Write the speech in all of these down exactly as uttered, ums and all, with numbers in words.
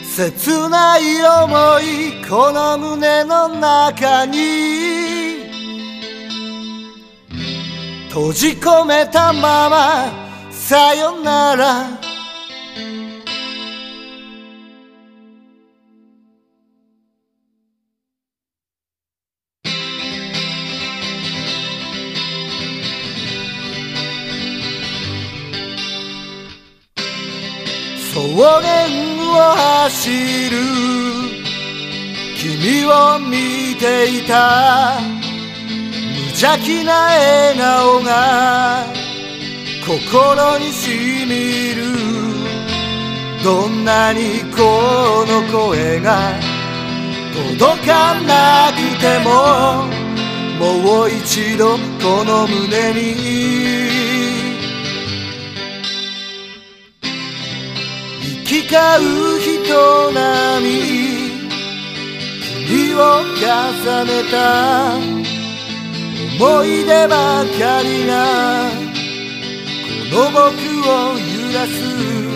切ない想いこの胸の中に閉じ込めたままさよなら草原を走る君を見ていた無邪気な笑顔が心にしみるどんなにこの声が届かなくてももう一度この胸に行き交う人並み君を重ねた思い出ばかりがこの僕を揺らす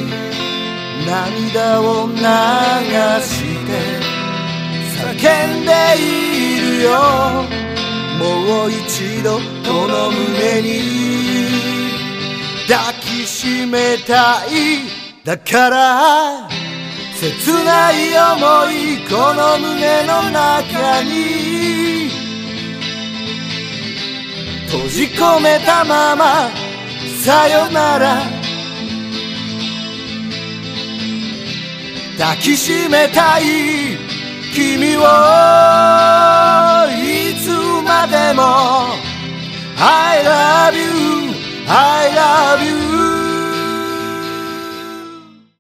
涙を流して叫んでいるよもう一度この胸に抱きしめたいだから切ない想いこの胸の中に閉じ込めたままさよなら抱きしめたい君をいつまでも I love you I love you